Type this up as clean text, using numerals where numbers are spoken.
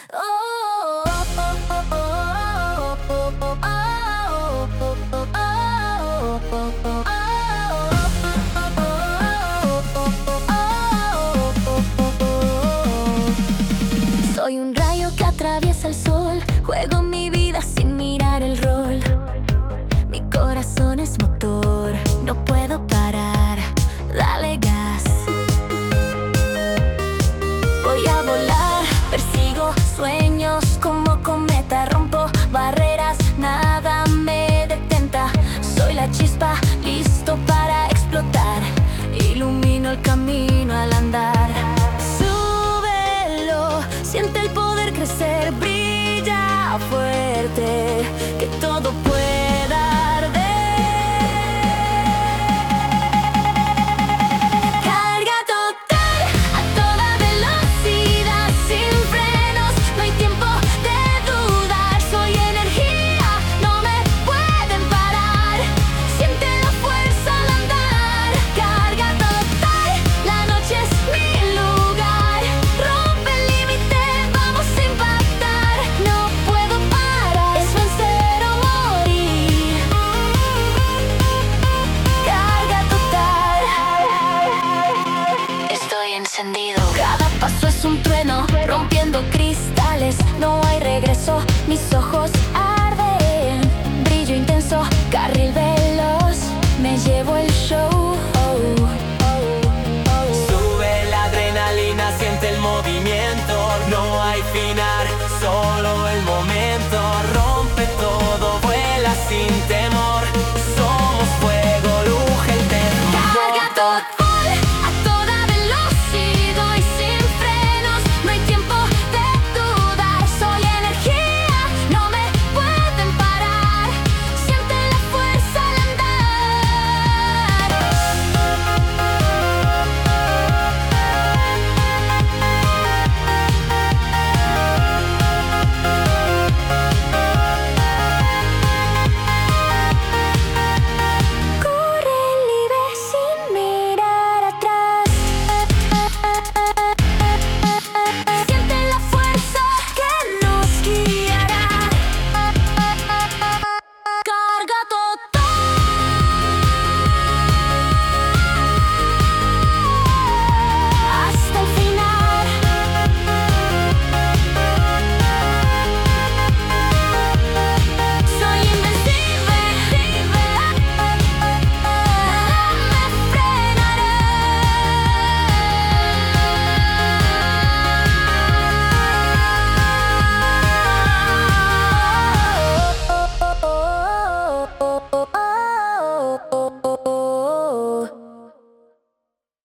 Soy un rayo que atraviesa el sol, juego mi vida sin mirar el rol. Mi corazón es motor, no puedo parar, dale gas. Voy a volar, persigo sueños como cometa, rompo barreras, nada me detenta. Soy la chispa, listo para explotar, ilumino el camino al andar. Súbelo, siente el poder crecer, brilla fuerte, que todo pueda arder. Carga total, a toda velocidad, sin frenos, no hay tiempo de dudar. Soy energía, no me pueden parar, siente la fuerza al andar. Carga total, la noche es mi lugar, rompe el límite, vamos a impactar. No puedo parar, es vencer o morir. Carga total, estoy encendido. Cada paso es un trueno, rompiendo cristales, no hay regreso, mis ojos arden, brillo intenso, carril veloz, me llevo el show. Sube la adrenalina, siente el movimiento, no hay final, solo